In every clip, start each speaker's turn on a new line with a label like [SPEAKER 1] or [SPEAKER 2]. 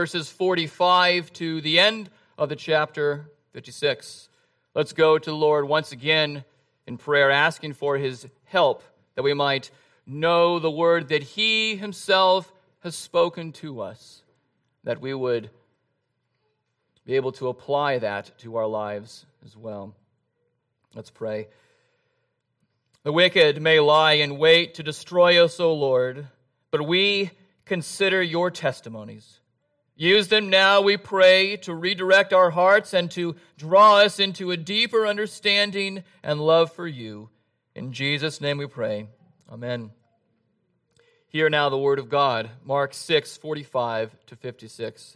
[SPEAKER 1] verses 45 to the end of the chapter 56. Let's go to the Lord once again in prayer, asking for his help that we might know the word that he himself has spoken to us, that we would be able to apply that to our lives as well. Let's pray. The wicked may lie in wait to destroy us, O Lord, but we consider your testimonies. Use them now, we pray, to redirect our hearts and to draw us into a deeper understanding and love for you. In Jesus' name we pray. Amen. Hear now the word of God, Mark 6:45 to 56.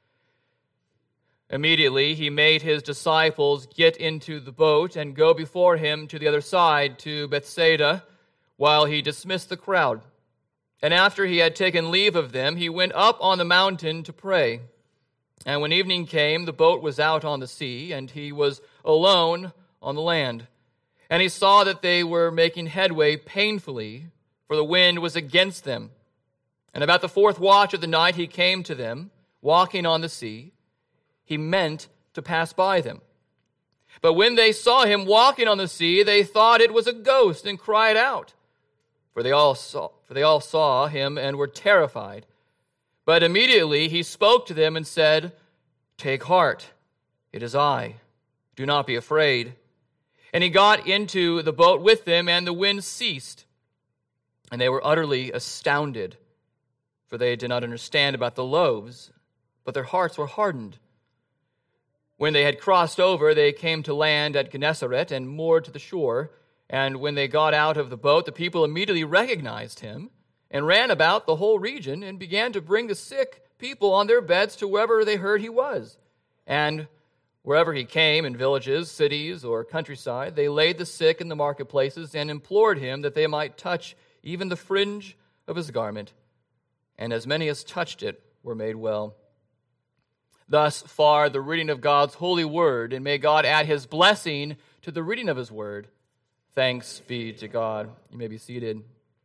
[SPEAKER 1] Immediately he made his disciples get into the boat and go before him to the other side, to Bethsaida, while he dismissed the crowd. And after he had taken leave of them, he went up on the mountain to pray. And when evening came, the boat was out on the sea, and he was alone on the land. And he saw that they were making headway painfully, for the wind was against them. And about the fourth watch of the night he came to them, walking on the sea. He meant to pass by them. But when they saw him walking on the sea, they thought it was a ghost and cried out. For they all saw him and were terrified. But immediately he spoke to them and said, "Take heart, it is I. Do not be afraid." And he got into the boat with them, and the wind ceased. And they were utterly astounded, for they did not understand about the loaves, but their hearts were hardened. When they had crossed over, they came to land at Gennesaret and moored to the shore. And when they got out of the boat, the people immediately recognized him and ran about the whole region and began to bring the sick people on their beds to wherever they heard he was. And wherever he came, in villages, cities, or countryside, they laid the sick in the marketplaces and implored him that they might touch even the fringe of his garment. And as many as touched it were made well. Thus far the reading of God's holy word, and may God add his blessing to the reading of his word. Thanks be to God. You may be seated.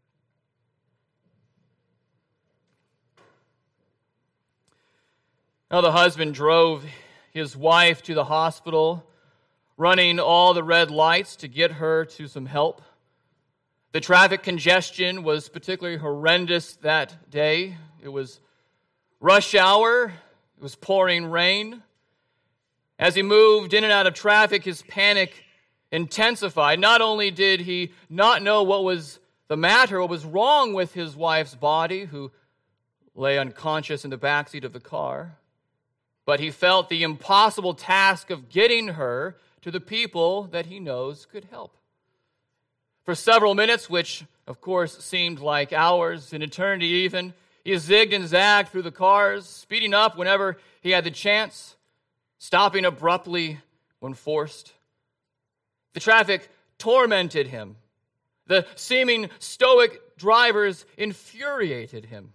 [SPEAKER 1] Now the husband drove his wife to the hospital, running all the red lights to get her to some help. The traffic congestion was particularly horrendous that day. It was rush hour. It was pouring rain. As he moved in and out of traffic, his panic intensified. Not only did he not know what was the matter, what was wrong with his wife's body, who lay unconscious in the backseat of the car, but he felt the impossible task of getting her to the people that he knows could help. For several minutes, which of course seemed like hours, an eternity even, he zigged and zagged through the cars, speeding up whenever he had the chance, stopping abruptly when forced. The traffic tormented him. The seeming stoic drivers infuriated him.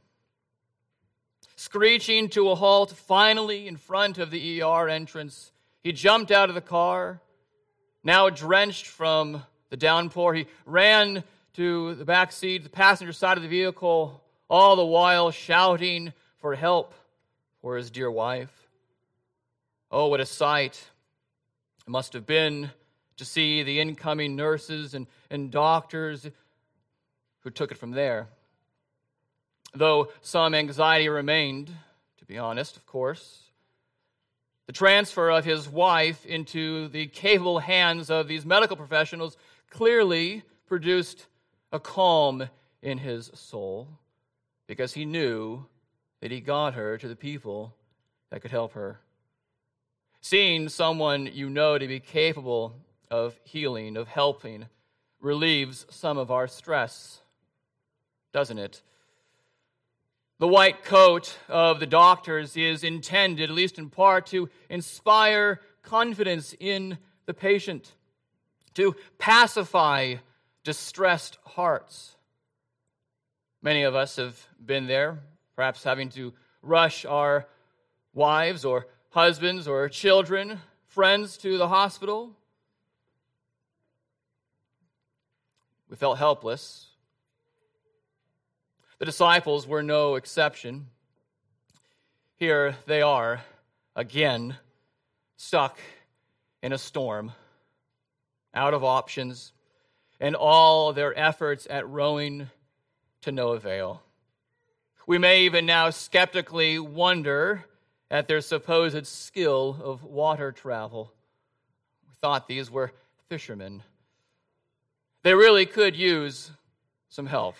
[SPEAKER 1] Screeching to a halt finally in front of the ER entrance, he jumped out of the car. Now drenched from the downpour, he ran to the back seat, the passenger side of the vehicle, all the while shouting for help for his dear wife. Oh, what a sight it must have been to see the incoming nurses and doctors who took it from there. Though some anxiety remained, to be honest, of course, the transfer of his wife into the capable hands of these medical professionals clearly produced a calm in his soul, because he knew that he got her to the people that could help her. Seeing someone you know to be capable of healing, of helping, relieves some of our stress, doesn't it? The white coat of the doctors is intended, at least in part, to inspire confidence in the patient, to pacify distressed hearts. Many of us have been there, perhaps having to rush our wives or husbands or children, friends to the hospital. We felt helpless. The disciples were no exception. here they are again, stuck in a storm, out of options, and all their efforts at rowing to no avail. We may even now skeptically wonder at their supposed skill of water travel. We thought these were fishermen. They really could use some help.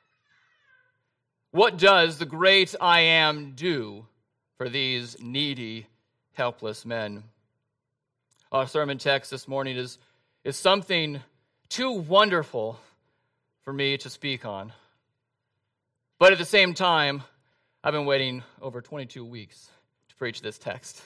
[SPEAKER 1] What does the great I Am do for these needy, helpless men? Our sermon text this morning is something too wonderful for me to speak on. But at the same time, I've been waiting over 22 weeks to preach this text.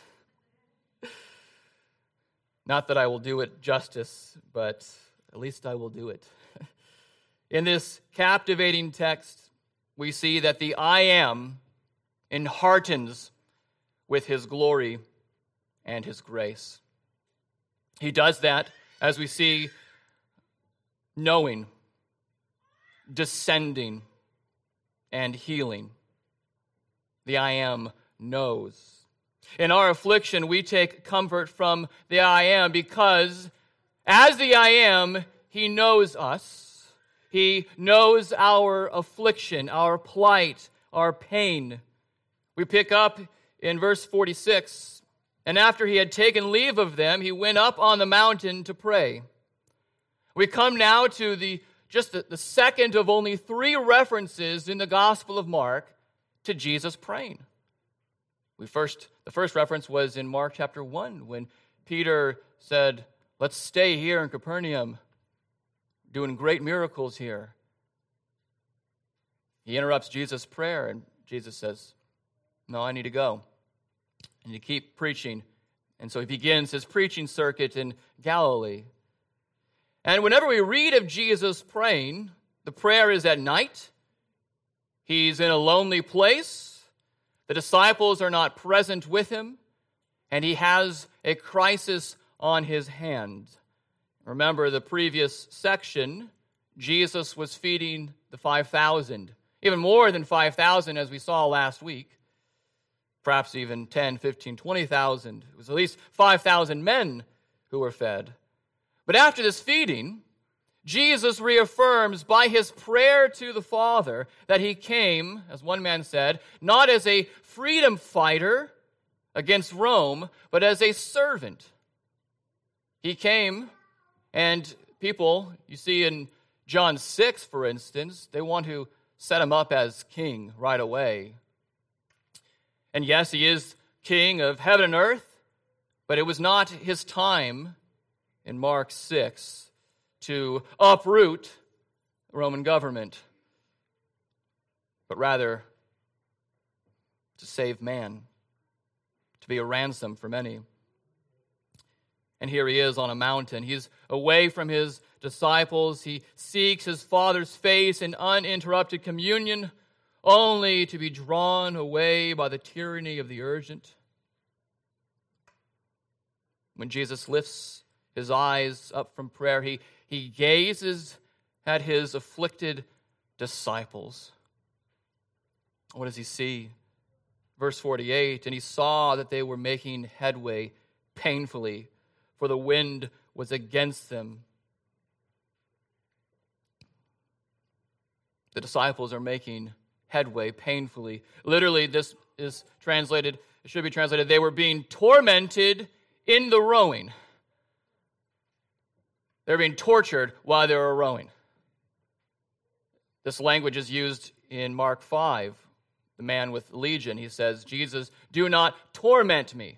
[SPEAKER 1] Not that I will do it justice, but at least I will do it. In this captivating text, we see that the I Am enheartens with his glory and his grace. He does that, as we see, knowing, descending, and healing. The I Am knows. In our affliction, we take comfort from the I Am because, as the I Am, he knows us. He knows our affliction, our plight, our pain. We pick up in verse 46, and after he had taken leave of them, he went up on the mountain to pray. We come now to the second of only 3 references in the Gospel of Mark to Jesus praying. The first reference was in Mark chapter 1 when Peter said, "Let's stay here in Capernaum, doing great miracles here." He interrupts Jesus' prayer, and Jesus says, "No, I need to go. I need to keep preaching." And so he begins his preaching circuit in Galilee. And whenever we read of Jesus praying, the prayer is at night. He's in a lonely place. The disciples are not present with him, and he has a crisis on his hand. Remember the previous section, Jesus was feeding the 5,000, even more than 5,000 as we saw last week, perhaps even 10, 15, 20,000. It was at least 5,000 men who were fed. But after this feeding, Jesus reaffirms by his prayer to the Father that he came, as one man said, not as a freedom fighter against Rome, but as a servant. He came, and people, you see in John 6, for instance, they want to set him up as king right away. And yes, he is king of heaven and earth, but it was not his time in Mark 6 to uproot the Roman government, but rather to save man, to be a ransom for many. And here he is on a mountain. He's away from his disciples. He seeks his Father's face in uninterrupted communion, only to be drawn away by the tyranny of the urgent. When Jesus lifts his eyes up from prayer, he gazes at his afflicted disciples. What does he see? Verse 48, and he saw that they were making headway painfully, for the wind was against them. The disciples are making headway painfully. Literally, this is translated, it should be translated, they were being tormented in the rowing. They're being tortured while they were rowing. This language is used in Mark 5. The man with legion, he says, "Jesus, do not torment me."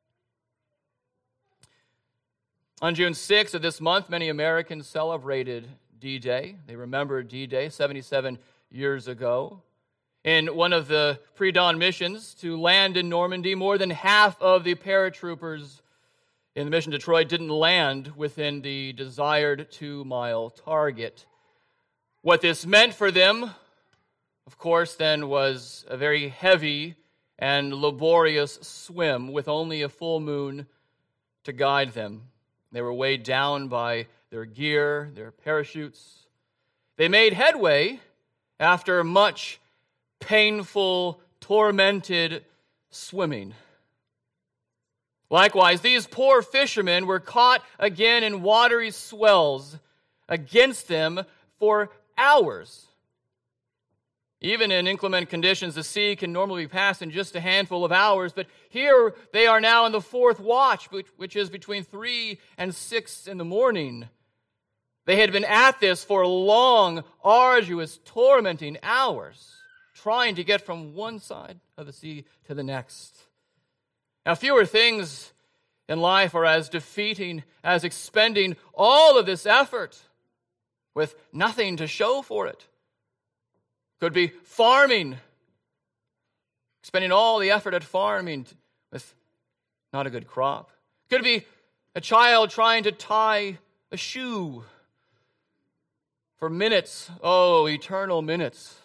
[SPEAKER 1] On June 6th of this month, many Americans celebrated D-Day. They remembered D-Day 77 years ago. In one of the pre-dawn missions to land in Normandy, more than half of the paratroopers in the mission to Detroit didn't land within the desired 2-mile target. What this meant for them, of course, then was a very heavy and laborious swim with only a full moon to guide them. They were weighed down by their gear, their parachutes. They made headway after much painful, tormented swimming. Likewise, these poor fishermen were caught again in watery swells against them for hours. Even in inclement conditions, the sea can normally be passed in just a handful of hours, but here they are now in the fourth watch, which is between 3 and 6 in the morning. They had been at this for long, arduous, tormenting hours, trying to get from one side of the sea to the next. Now, fewer things in life are as defeating as expending all of this effort with nothing to show for it. Could be farming, spending all the effort at farming with not a good crop. Could be a child trying to tie a shoe for minutes, eternal minutes,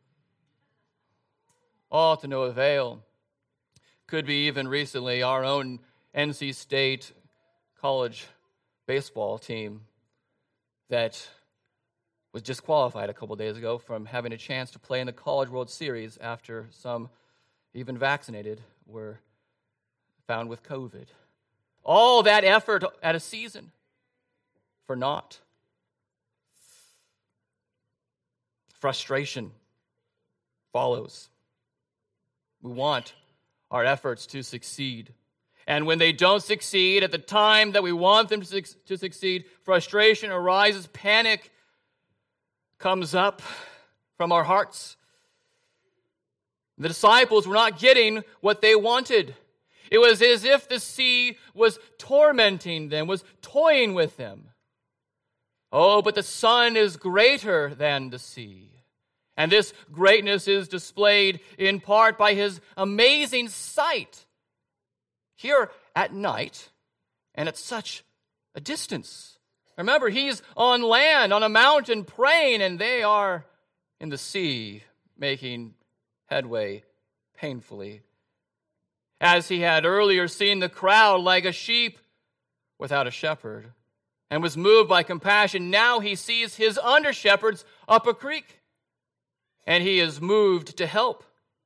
[SPEAKER 1] all to no avail. Could be even recently our own NC State college baseball team that was disqualified a couple days ago from having a chance to play in the College World Series after some, even vaccinated, were found with COVID. All that effort at a season for naught. Frustration follows. We want our efforts to succeed. And when they don't succeed at the time that we want them to succeed, frustration arises, panic comes up from our hearts. The disciples were not getting what they wanted. It was as if the sea was tormenting them, was toying with them. Oh, but the Son is greater than the sea. And this greatness is displayed in part by his amazing sight here at night and at such a distance. Remember, he's on land, on a mountain, praying, and they are in the sea, making headway painfully. As he had earlier seen the crowd like a sheep without a shepherd, and was moved by compassion, now he sees his under-shepherds up a creek, and he is moved to help.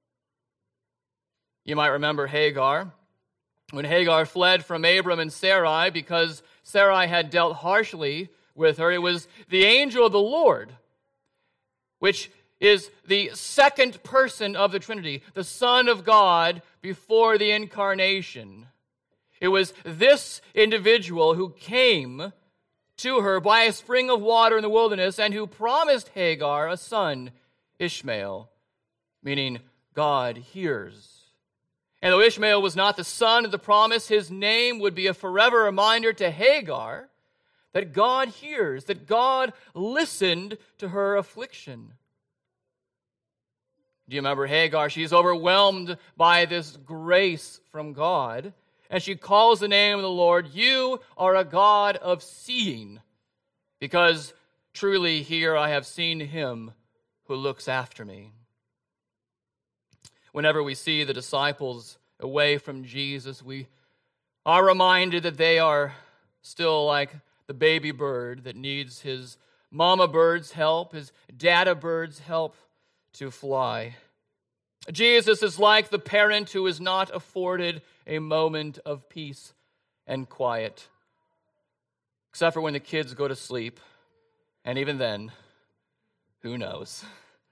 [SPEAKER 1] You might remember Hagar. When Hagar fled from Abram and Sarai because Sarai had dealt harshly with her, it was the angel of the Lord, which is the second person of the Trinity, the Son of God before the incarnation. It was this individual who came to her by a spring of water in the wilderness and who promised Hagar a son, Ishmael, meaning God hears. And though Ishmael was not the son of the promise, his name would be a forever reminder to Hagar that God hears, that God listened to her affliction. Do you remember Hagar? She's overwhelmed by this grace from God, and she calls the name of the Lord. You are a God of seeing, because truly here I have seen him who looks after me. Whenever we see the disciples away from Jesus, we are reminded that they are still like the baby bird that needs his mama bird's help, his dada bird's help to fly. Jesus is like the parent who is not afforded a moment of peace and quiet, except for when the kids go to sleep, and even then, who knows?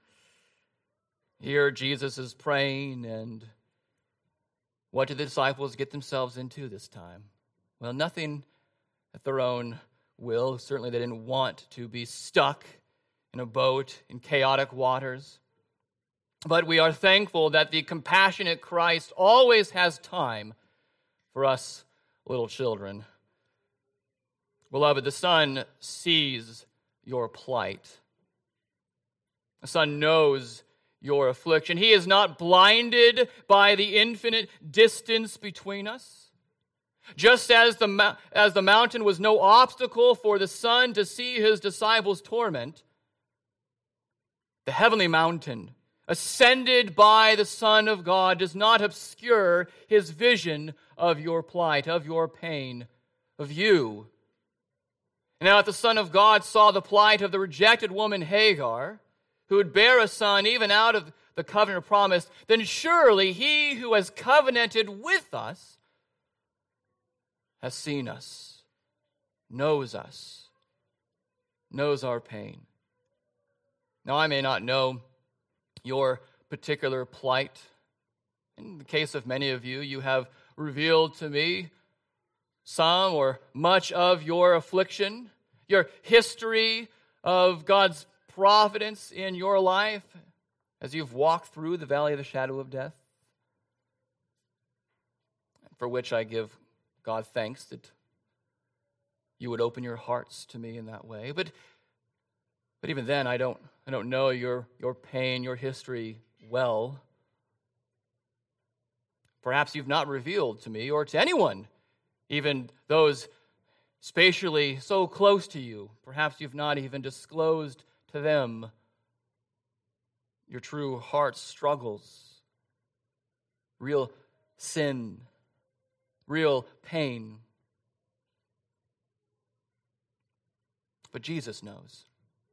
[SPEAKER 1] Here Jesus is praying, and what do the disciples get themselves into this time? Well, nothing at their own will. Certainly they didn't want to be stuck in a boat in chaotic waters. But we are thankful that the compassionate Christ always has time for us little children. Beloved, the Son sees your plight. The Son knows your affliction. He is not blinded by the infinite distance between us. Just as the mountain was no obstacle for the Son to see his disciples' torment, the heavenly mountain, ascended by the Son of God, does not obscure his vision of your plight, of your pain, of you. And now, if the Son of God saw the plight of the rejected woman Hagar, who would bear a son even out of the covenant promise, then surely he who has covenanted with us has seen us, knows our pain. Now, I may not know your particular plight. In the case of many of you, you have revealed to me some or much of your affliction, your history of God's providence in your life as you've walked through the valley of the shadow of death, for which I give God thanks that you would open your hearts to me in that way. But even then, I don't know your pain, your history well. Perhaps you've not revealed to me or to anyone, even those spatially so close to you. Perhaps you've not even disclosed to them your true heart struggles, real sin, real pain. But Jesus knows.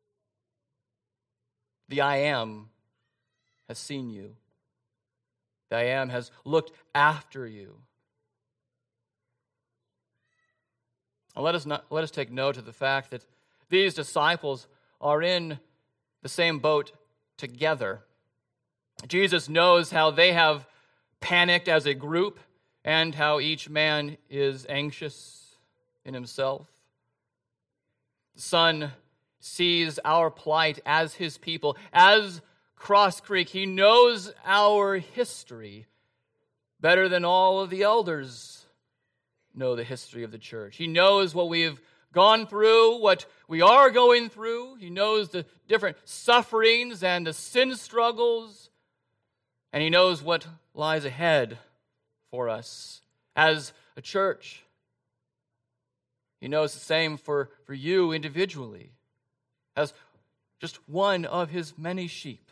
[SPEAKER 1] The I Am has seen you. The I Am has looked after you. And let us take note of the fact that these disciples are in the same boat together. Jesus knows how they have panicked as a group and how each man is anxious in himself. The Son sees our plight as his people, as Cross Creek. He knows our history better than all of the elders know the history of the church. He knows what we've gone through, what we are going through. He knows the different sufferings and the sin struggles, and he knows what lies ahead for us as a church. He knows the same for you individually, as just one of his many sheep.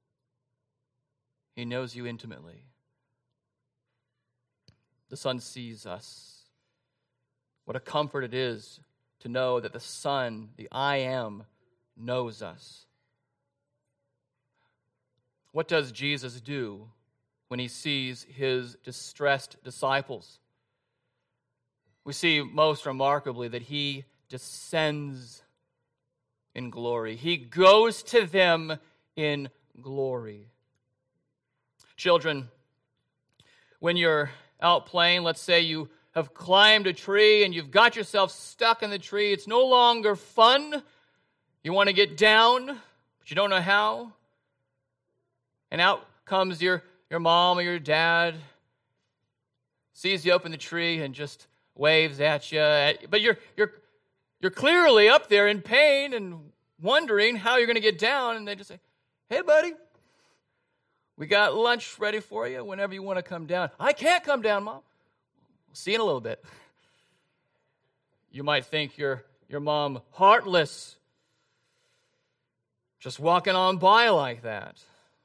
[SPEAKER 1] He knows you intimately. The Son sees us. What a comfort it is to know that the Son, the I Am, knows us. What does Jesus do when he sees his distressed disciples? We see most remarkably that he descends in glory. He goes to them in glory. Children, when you're out playing, let's say you have climbed a tree and you've got yourself stuck in the tree. It's no longer fun. You want to get down, but you don't know how. And out comes your mom or your dad, sees you up in the tree and just waves at you. But you're clearly up there in pain and wondering how you're going to get down. And they just say, "Hey, buddy, we got lunch ready for you whenever you want to come down." "I can't come down, Mom." "We'll see you in a little bit." You might think your mom heartless, just walking on by like that.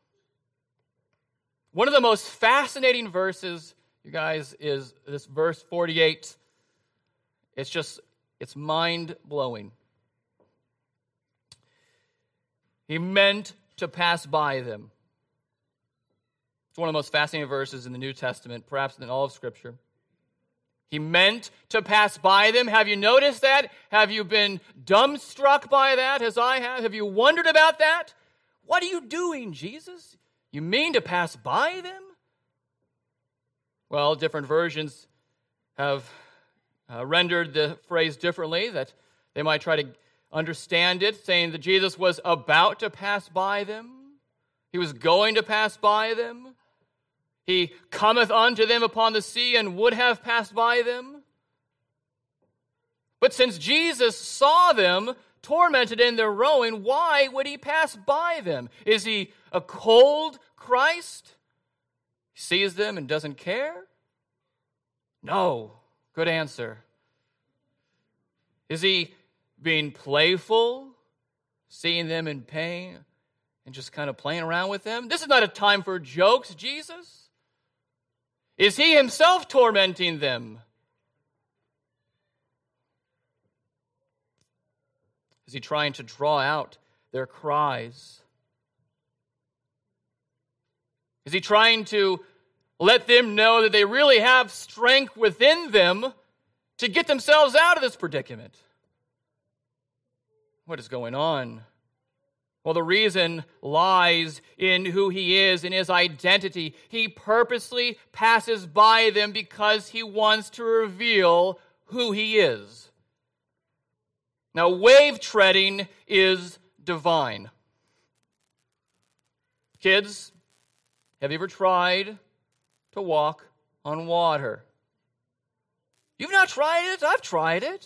[SPEAKER 1] One of the most fascinating verses, you guys, is this verse 48. It's mind-blowing. He meant to pass by them. It's one of the most fascinating verses in the New Testament, perhaps in all of Scripture. He meant to pass by them. Have you noticed that? Have you been dumbstruck by that, as I have? Have you wondered about that? What are you doing, Jesus? You mean to pass by them? Well, different versions have rendered the phrase differently, that they might try to understand it, saying that Jesus was about to pass by them. He was going to pass by them. He cometh unto them upon the sea and would have passed by them. But since Jesus saw them tormented in their rowing, why would he pass by them? Is he a cold Christ? He sees them and doesn't care? No. Good answer. Is he being playful, seeing them in pain, and just kind of playing around with them? This is not a time for jokes, Jesus. Is he himself tormenting them? Is he trying to draw out their cries? Is he trying to let them know that they really have strength within them to get themselves out of this predicament? What is going on? Well, the reason lies in who he is, in his identity. He purposely passes by them because he wants to reveal who he is. Now, wave treading is divine. Kids, have you ever tried to walk on water? You've not tried it? I've tried it.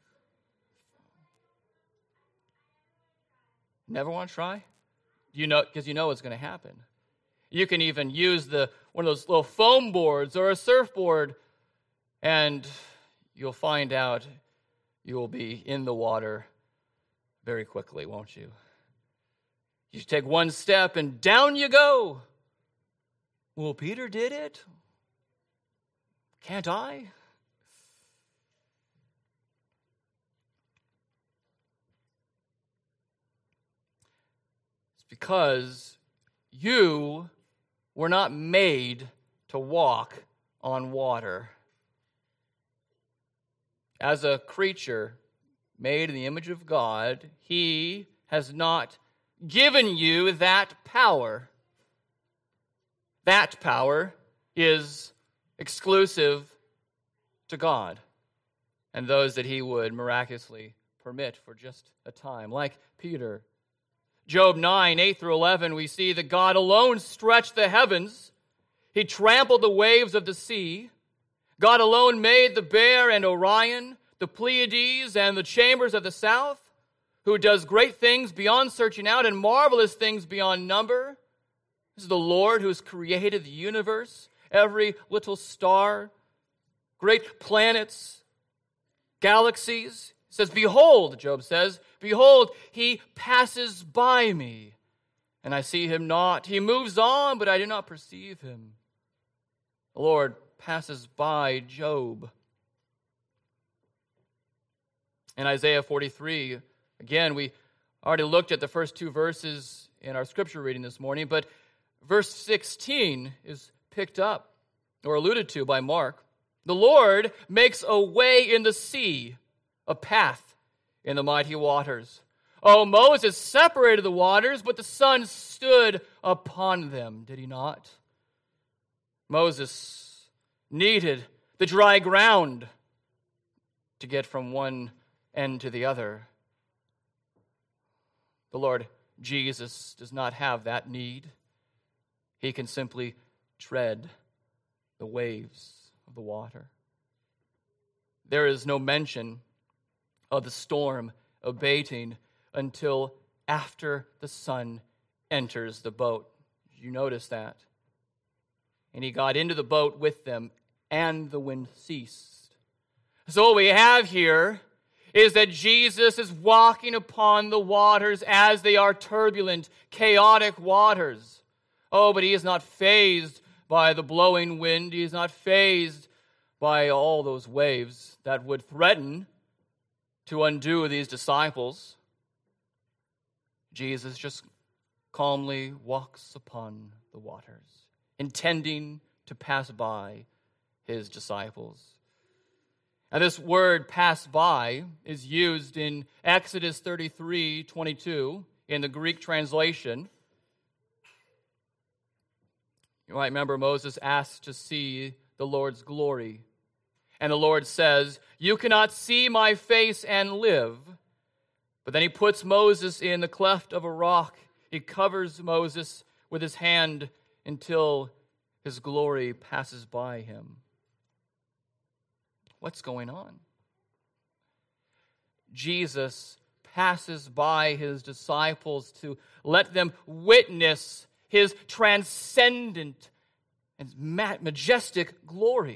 [SPEAKER 1] Never want to try? Because you know what's going to happen. You can even use one of those little foam boards or a surfboard, and you'll find out you will be in the water very quickly, won't you? You take one step and down you go. Well, Peter did it. Can't I? It's because you were not made to walk on water. As a creature made in the image of God, he has not given you that power. That power is exclusive to God and those that he would miraculously permit for just a time, like Peter. Job 9, 8 through 11, we see that God alone stretched the heavens. He trampled the waves of the sea. God alone made the Bear and Orion, the Pleiades and the chambers of the south, who does great things beyond searching out and marvelous things beyond number. This is the Lord who has created the universe, every little star, great planets, galaxies. It says, behold, Job says, behold, he passes by me, and I see him not. He moves on, but I do not perceive him. The Lord passes by Job. In Isaiah 43, again, we already looked at the first two verses in our scripture reading this morning, but verse 16 is picked up or alluded to by Mark. The Lord makes a way in the sea, a path in the mighty waters. Oh, Moses separated the waters, but the sun stood upon them, did he not? Moses needed the dry ground to get from one end to the other. The Lord Jesus does not have that need. He can simply tread the waves of the water. There is no mention of the storm abating until after the sun enters the boat. You notice that? And he got into the boat with them, and the wind ceased. So what we have here is that Jesus is walking upon the waters as they are turbulent, chaotic waters. Oh, but he is not fazed by the blowing wind. He is not fazed by all those waves that would threaten to undo these disciples. Jesus just calmly walks upon the waters, intending to pass by his disciples. And this word pass by is used in Exodus 33:22 in the Greek translation. You might remember Moses asked to see the Lord's glory. And the Lord says, you cannot see my face and live. But then he puts Moses in the cleft of a rock. He covers Moses with his hand until his glory passes by him. What's going on? Jesus passes by his disciples to let them witness his transcendent and majestic glory.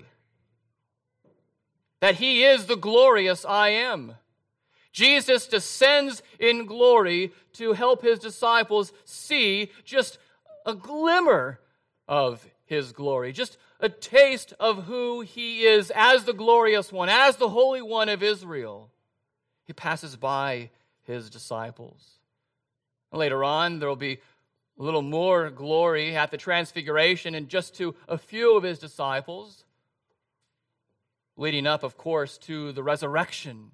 [SPEAKER 1] That he is the glorious I am. Jesus descends in glory to help his disciples see just a glimmer of his glory, just a taste of who he is as the glorious one, as the Holy One of Israel. He passes by his disciples. Later on, there will be a little more glory at the transfiguration and just to a few of his disciples, leading up, of course, to the resurrection.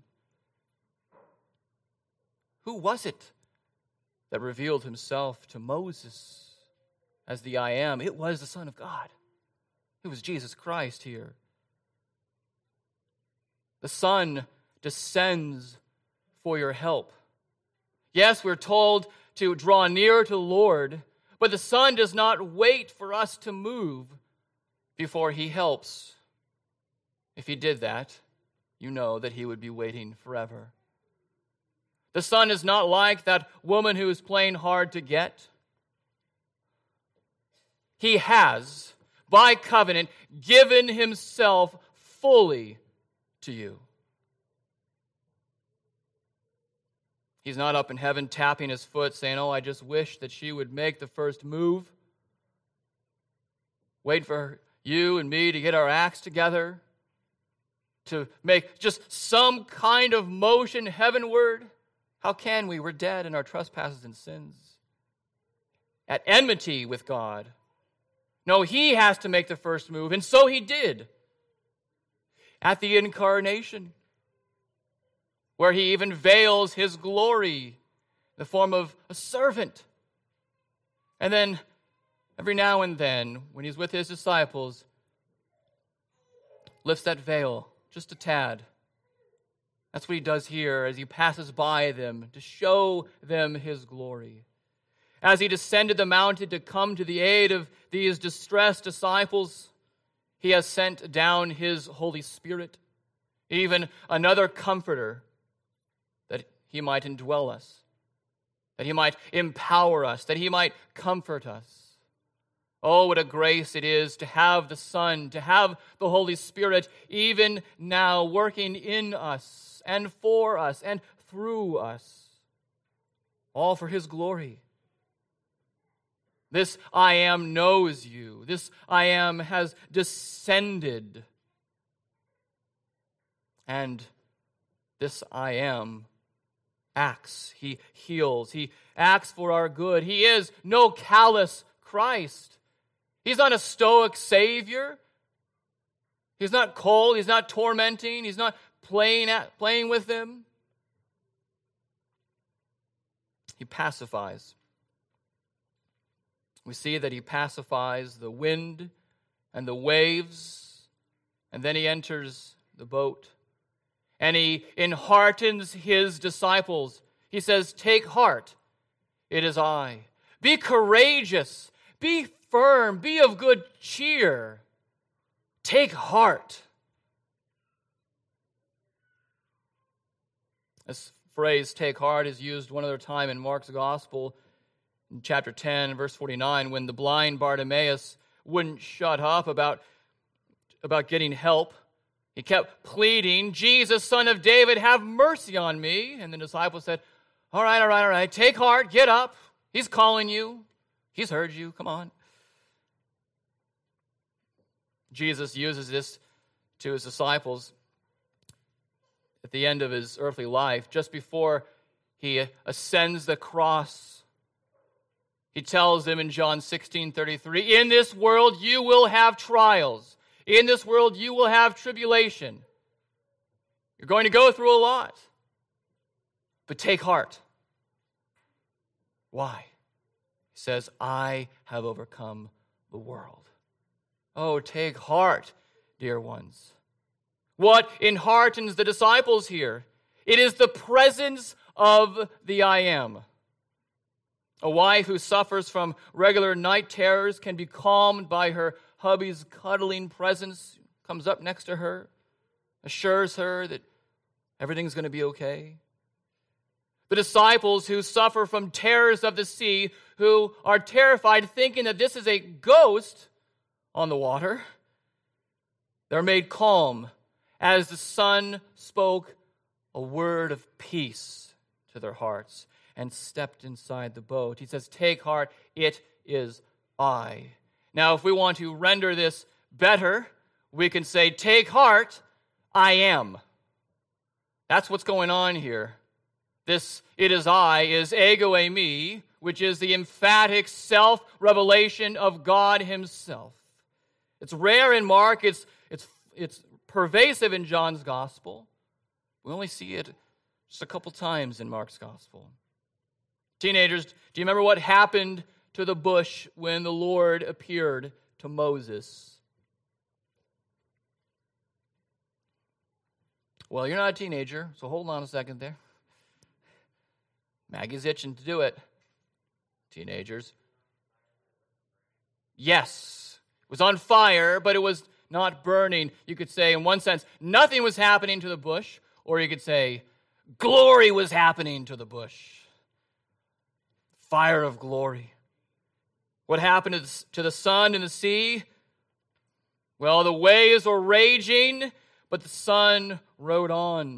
[SPEAKER 1] Who was it that revealed himself to Moses as the I Am? It was the Son of God. It was Jesus Christ here. The Son descends for your help. Yes, we're told to draw near to the Lord, but the Son does not wait for us to move before he helps. If he did that, you know that he would be waiting forever. The Son is not like that woman who is playing hard to get. He has, by covenant, given himself fully to you. He's not up in heaven tapping his foot saying, oh, I just wish that she would make the first move. Wait for you and me to get our acts together, to make just some kind of motion heavenward. How can we? We're dead in our trespasses and sins, at enmity with God. No, he has to make the first move, and so he did at the incarnation, where he even veils his glory in the form of a servant. And then, every now and then, when he's with his disciples, lifts that veil just a tad. That's what he does here as he passes by them to show them his glory. As he descended the mountain to come to the aid of these distressed disciples, he has sent down his Holy Spirit, even another comforter, that he might indwell us, that he might empower us, that he might comfort us. Oh, what a grace it is to have the Son, to have the Holy Spirit even now working in us and for us and through us, all for his glory. This I Am knows you. This I Am has descended. And this I Am acts. He heals. He acts for our good. He is no callous Christ. He's not a stoic Savior. He's not cold. He's not tormenting. He's not playing with them. He pacifies. We see that he pacifies the wind and the waves, and then he enters the boat, and he enheartens his disciples. He says, take heart, it is I. Be courageous, be firm, be of good cheer. Take heart. This phrase, take heart, is used one other time in Mark's Gospel, in chapter 10, verse 49, when the blind Bartimaeus wouldn't shut up about getting help. He kept pleading, Jesus, Son of David, have mercy on me. And the disciples said, all right, take heart, get up. He's calling you. He's heard you, come on. Jesus uses this to his disciples at the end of his earthly life, just before he ascends the cross. He tells them in John 16:33, in this world you will have trials. In this world you will have tribulation. You're going to go through a lot. But take heart. Why? He says, I have overcome the world. Oh, take heart, dear ones. What enheartens the disciples here? It is the presence of the I Am. A wife who suffers from regular night terrors can be calmed by her hubby's cuddling presence, comes up next to her, assures her that everything's going to be okay. The disciples who suffer from terrors of the sea, who are terrified thinking that this is a ghost on the water, they're made calm as the Son spoke a word of peace to their hearts and stepped inside the boat. He says, take heart, it is I. Now, if we want to render this better, we can say, take heart, I am. That's what's going on here. This "it is I" is ego eimi, which is the emphatic self-revelation of God himself. It's rare in Mark. It's pervasive in John's gospel. We only see it just a couple times in Mark's gospel. Teenagers, do you remember what happened to the bush when the Lord appeared to Moses? Well, you're not a teenager, so hold on a second there. Maggie's itching to do it. Teenagers. Yes, it was on fire, but it was not burning. You could say, in one sense, nothing was happening to the bush, or you could say, glory was happening to the bush. Fire of glory. What happened to the sun and the sea? Well, the waves were raging, but the sun rode on.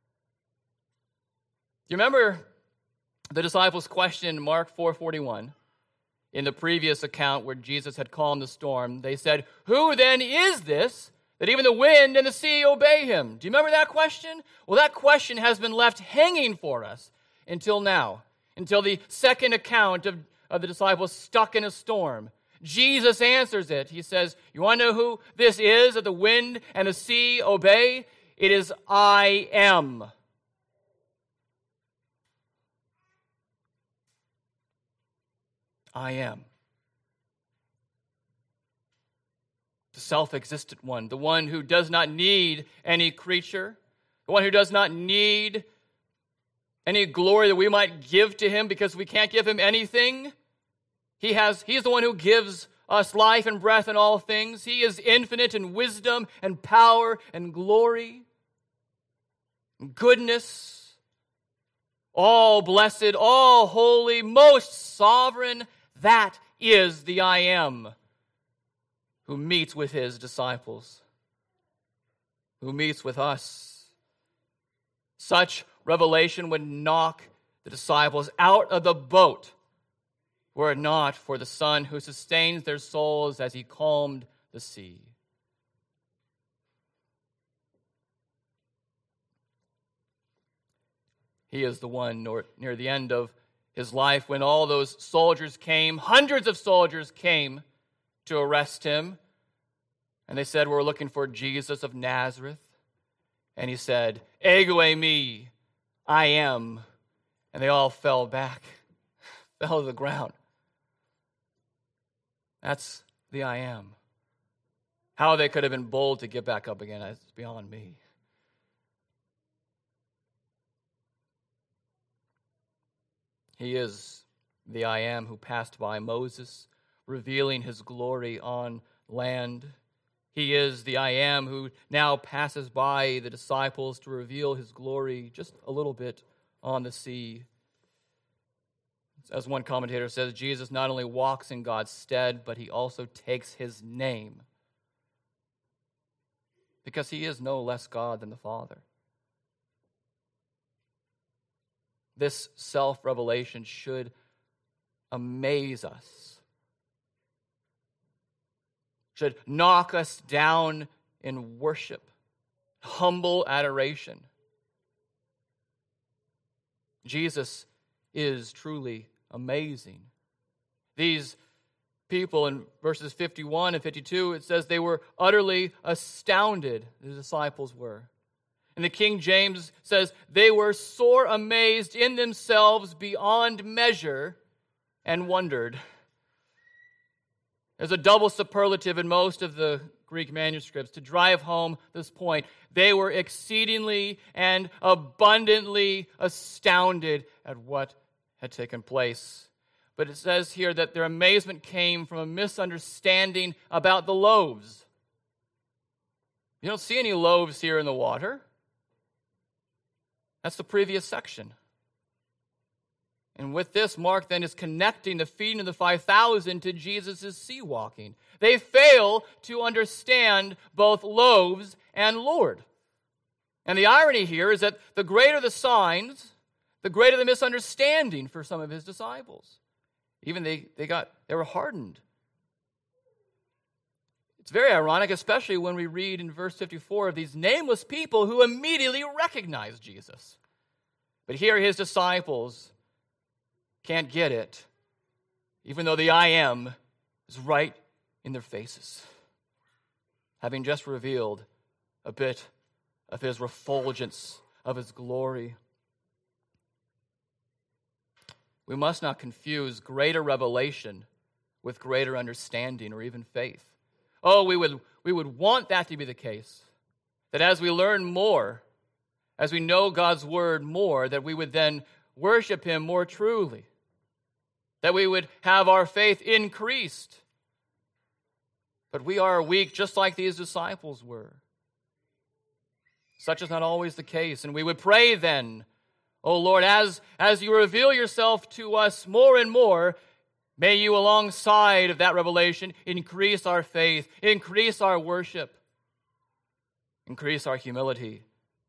[SPEAKER 1] You remember the disciples' question in Mark 4:41, in the previous account where Jesus had calmed the storm, they said, "Who then is this that even the wind and the sea obey him?" Do you remember that question? Well, that question has been left hanging for us until now, until the second account of the disciples stuck in a storm. Jesus answers it. He says, you want to know who this is that the wind and the sea obey? It is I am. I am. The self-existent one, the one who does not need any creature, the one who does not need any glory that we might give to him because we can't give him anything. He's the one who gives us life and breath and all things. He is infinite in wisdom and power and glory and goodness. All blessed, all holy, most sovereign. That is the I am who meets with his disciples, who meets with us. Such revelation would knock the disciples out of the boat were it not for the Son who sustains their souls as he calmed the sea. He is the one near the end of his life when all those soldiers came, hundreds of soldiers came to arrest him. And they said, we're looking for Jesus of Nazareth. And he said, ego eimi, I am. And they all fell back, fell to the ground. That's the I am. How they could have been bold to get back up again is beyond me. He is the I am who passed by Moses, revealing his glory on land. He is the I am who now passes by the disciples to reveal his glory just a little bit on the sea. As one commentator says, Jesus not only walks in God's stead, but he also takes his name, because he is no less God than the Father. This self-revelation should amaze us, should knock us down in worship, humble adoration. Jesus is truly amazing. These people in verses 51 and 52, it says they were utterly astounded, the disciples were. And the King James says they were sore amazed in themselves beyond measure and wondered. There's a double superlative in most of the Greek manuscripts to drive home this point. They were exceedingly and abundantly astounded at what had taken place. But it says here that their amazement came from a misunderstanding about the loaves. You don't see any loaves here in the water. That's the previous section. And with this, Mark then is connecting the feeding of the 5,000 to Jesus' sea walking. They fail to understand both loaves and Lord. And the irony here is that the greater the signs, the greater the misunderstanding for some of his disciples. Even they were hardened. It's very ironic, especially when we read in verse 54 of these nameless people who immediately recognize Jesus. But here his disciples can't get it, even though the I am is right in their faces, having just revealed a bit of his refulgence, of his glory. We must not confuse greater revelation with greater understanding or even faith. Oh, we would want that to be the case, that as we learn more, as we know God's word more, that we would then worship him more truly, that we would have our faith increased. But we are weak just like these disciples were. Such is not always the case. And we would pray then, O Lord, as you reveal yourself to us more and more, may you alongside of that revelation increase our faith, increase our worship, increase our humility.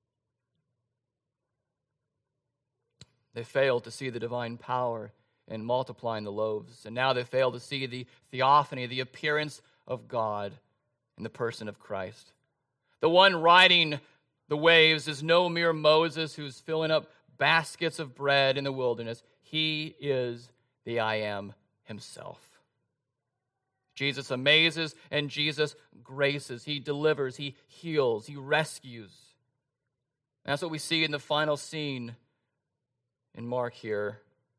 [SPEAKER 1] They failed to see the divine power in multiplying the loaves. And now they fail to see the theophany, the appearance of God in the person of Christ. The one riding the waves is no mere Moses who's filling up baskets of bread in the wilderness. He is the I am himself. Jesus amazes and Jesus graces. He delivers, he heals, he rescues. And that's what we see in the final scene in Mark here.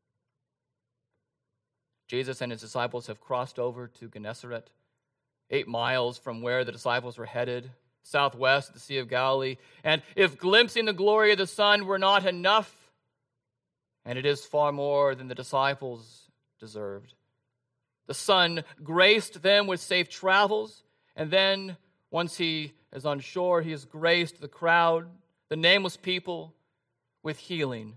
[SPEAKER 1] Jesus and his disciples have crossed over to Gennesaret, 8 miles from where the disciples were headed, southwest of the Sea of Galilee. And if glimpsing the glory of the Son were not enough, and it is far more than the disciples deserved, the Son graced them with safe travels, and then once he is on shore, he has graced the crowd, the nameless people, with healing.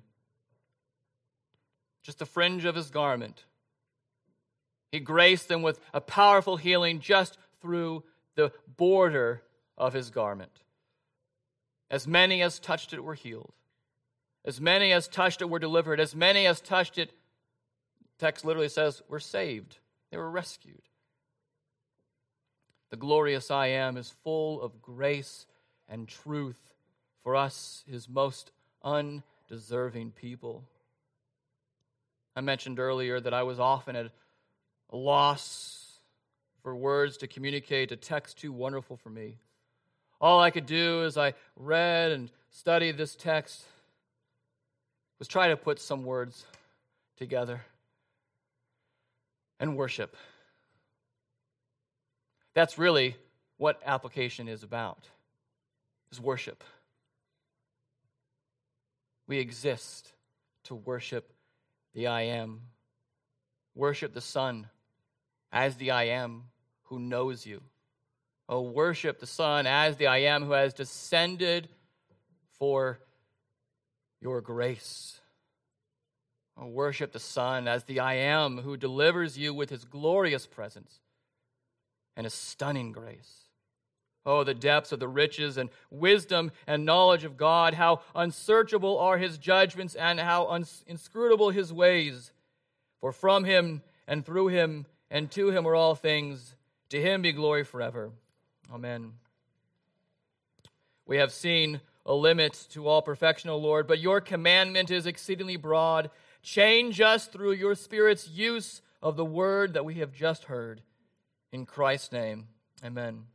[SPEAKER 1] Just the fringe of his garment. He graced them with a powerful healing just through the border of his garment. As many as touched it were healed. As many as touched it were delivered. As many as touched it, the text literally says, were saved. They were rescued. The glorious I am is full of grace and truth for us, his most undeserving people. I mentioned earlier that I was often at a loss for words to communicate a text too wonderful for me. All I could do as I read and studied this text was try to put some words together and worship. That's really what application is about, is worship. We exist to worship the I am. Worship the Son as the I am who knows you. Oh, worship the Son as the I am who has descended for your grace. Oh, worship the Son as the I am who delivers you with his glorious presence and his stunning grace. Oh, the depths of the riches and wisdom and knowledge of God, how unsearchable are his judgments and how inscrutable his ways. For from him and through him and to him are all things. To him be glory forever. Amen. We have seen a limit to all perfection, O Lord, but your commandment is exceedingly broad. Change us through your Spirit's use of the word that we have just heard. In Christ's name, amen.